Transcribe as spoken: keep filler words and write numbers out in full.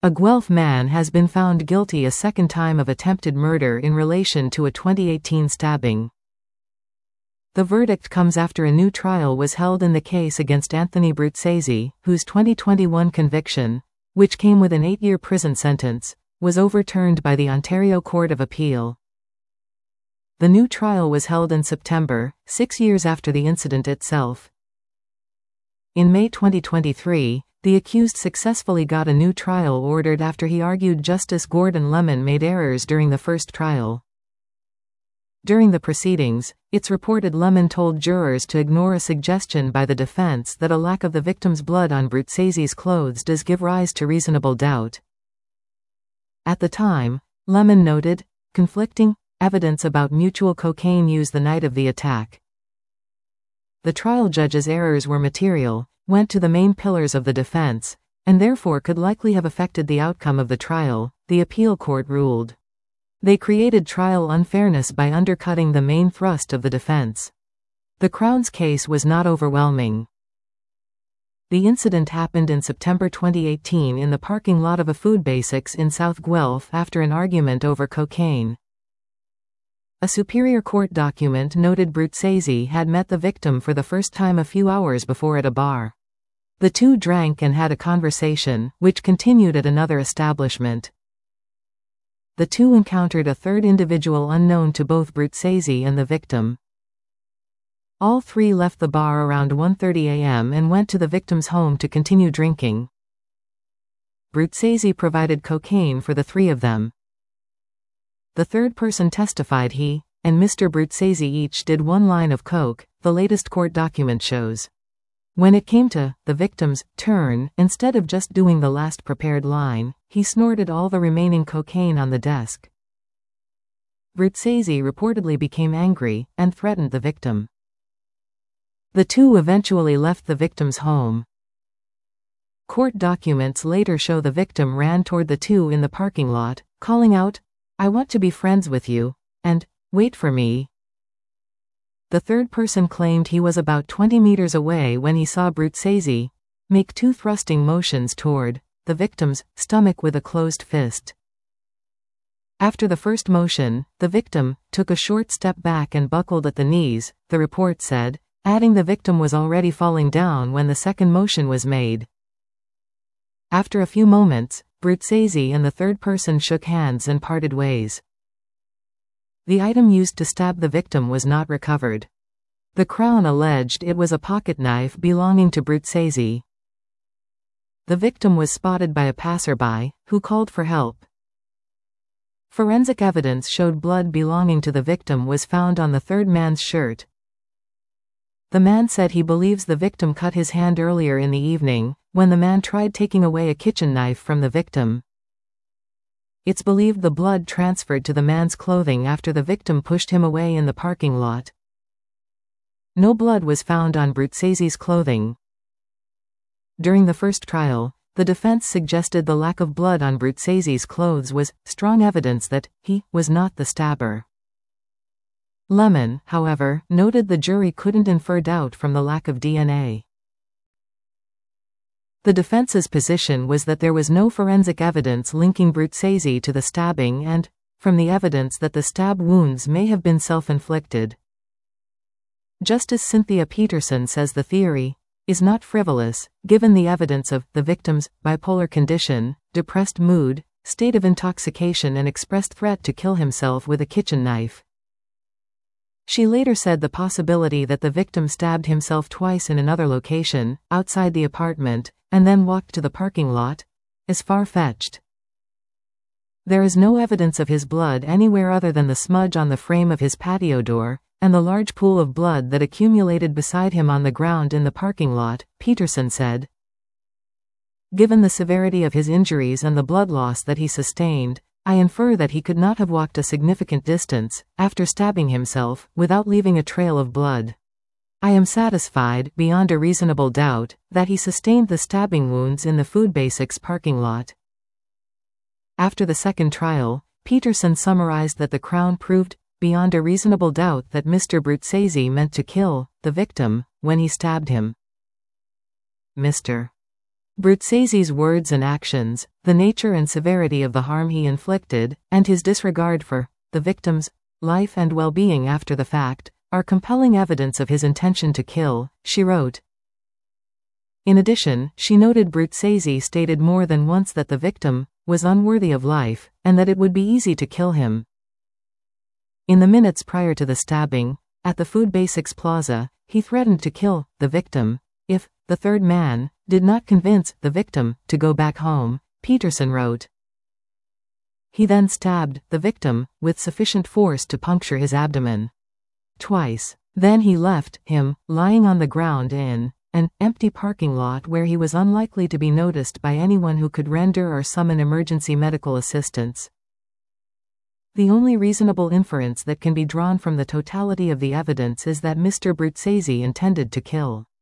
A Guelph man has been found guilty a second time of attempted murder in relation to a twenty eighteen stabbing. The verdict comes after a new trial was held in the case against Anthony Bruzzese, whose twenty twenty-one conviction, which came with an eight-year prison sentence, was overturned by the Ontario Court of Appeal. The new trial was held in September, six years after the incident itself. In May twenty twenty-three, the accused successfully got a new trial ordered after he argued Justice Gordon Lemon made errors during the first trial. During the proceedings, it's reported Lemon told jurors to ignore a suggestion by the defense that a lack of the victim's blood on Bruzzese's clothes does give rise to reasonable doubt. At the time, Lemon noted conflicting evidence about mutual cocaine use the night of the attack. The trial judge's errors were material, went to the main pillars of the defense, and therefore could likely have affected the outcome of the trial, the appeal court ruled. They created trial unfairness by undercutting the main thrust of the defense. The Crown's case was not overwhelming. The incident happened in September twenty eighteen in the parking lot of a Food Basics in South Guelph after an argument over cocaine. A Superior Court document noted Bruzzese had met the victim for the first time a few hours before at a bar. The two drank and had a conversation, which continued at another establishment. The two encountered a third individual unknown to both Bruzzese and the victim. All three left the bar around one thirty a m and went to the victim's home to continue drinking. Bruzzese provided cocaine for the three of them. The third person testified he and Mister Bruzzese each did one line of coke, the latest court document shows. When it came to the victim's turn, instead of just doing the last prepared line, he snorted all the remaining cocaine on the desk. Bruzzese reportedly became angry and threatened the victim. The two eventually left the victim's home. Court documents later show the victim ran toward the two in the parking lot, calling out, "I want to be friends with you," and "Wait for me." The third person claimed he was about twenty meters away when he saw Bruzzese make two thrusting motions toward the victim's stomach with a closed fist. After the first motion, the victim took a short step back and buckled at the knees, the report said, adding the victim was already falling down when the second motion was made. After a few moments, Bruzzese and the third person shook hands and parted ways. The item used to stab the victim was not recovered. The Crown alleged it was a pocket knife belonging to Bruzzese. The victim was spotted by a passerby, who called for help. Forensic evidence showed blood belonging to the victim was found on the third man's shirt. The man said he believes the victim cut his hand earlier in the evening, when the man tried taking away a kitchen knife from the victim. It's believed the blood transferred to the man's clothing after the victim pushed him away in the parking lot. No blood was found on Bruzzese's clothing. During the first trial, the defense suggested the lack of blood on Bruzzese's clothes was strong evidence that he was not the stabber. Lemon, however, noted the jury couldn't infer doubt from the lack of D N A. The defense's position was that there was no forensic evidence linking Bruzzese to the stabbing and, from the evidence, that the stab wounds may have been self-inflicted. Justice Cynthia Peterson says the theory is not frivolous, given the evidence of the victim's bipolar condition, depressed mood, state of intoxication and expressed threat to kill himself with a kitchen knife. She later said the possibility that the victim stabbed himself twice in another location, outside the apartment, and then walked to the parking lot, is far-fetched. There is no evidence of his blood anywhere other than the smudge on the frame of his patio door, and the large pool of blood that accumulated beside him on the ground in the parking lot, Peterson said. Given the severity of his injuries and the blood loss that he sustained, I infer that he could not have walked a significant distance, after stabbing himself, without leaving a trail of blood. I am satisfied, beyond a reasonable doubt, that he sustained the stabbing wounds in the Food Basics parking lot. After the second trial, Peterson summarized that the Crown proved, beyond a reasonable doubt, that Mister Bruzzese meant to kill the victim when he stabbed him. Mister Bruzzesi's words and actions, the nature and severity of the harm he inflicted, and his disregard for the victim's life and well-being after the fact, are compelling evidence of his intention to kill, she wrote. In addition, she noted Bruzzesi stated more than once that the victim was unworthy of life, and that it would be easy to kill him. In the minutes prior to the stabbing, at the Food Basics Plaza, he threatened to kill the victim if the third man did not convince the victim to go back home, Peterson wrote. He then stabbed the victim with sufficient force to puncture his abdomen twice. Then he left him lying on the ground in an empty parking lot where he was unlikely to be noticed by anyone who could render or summon emergency medical assistance. The only reasonable inference that can be drawn from the totality of the evidence is that Mister Bruzzesi intended to kill.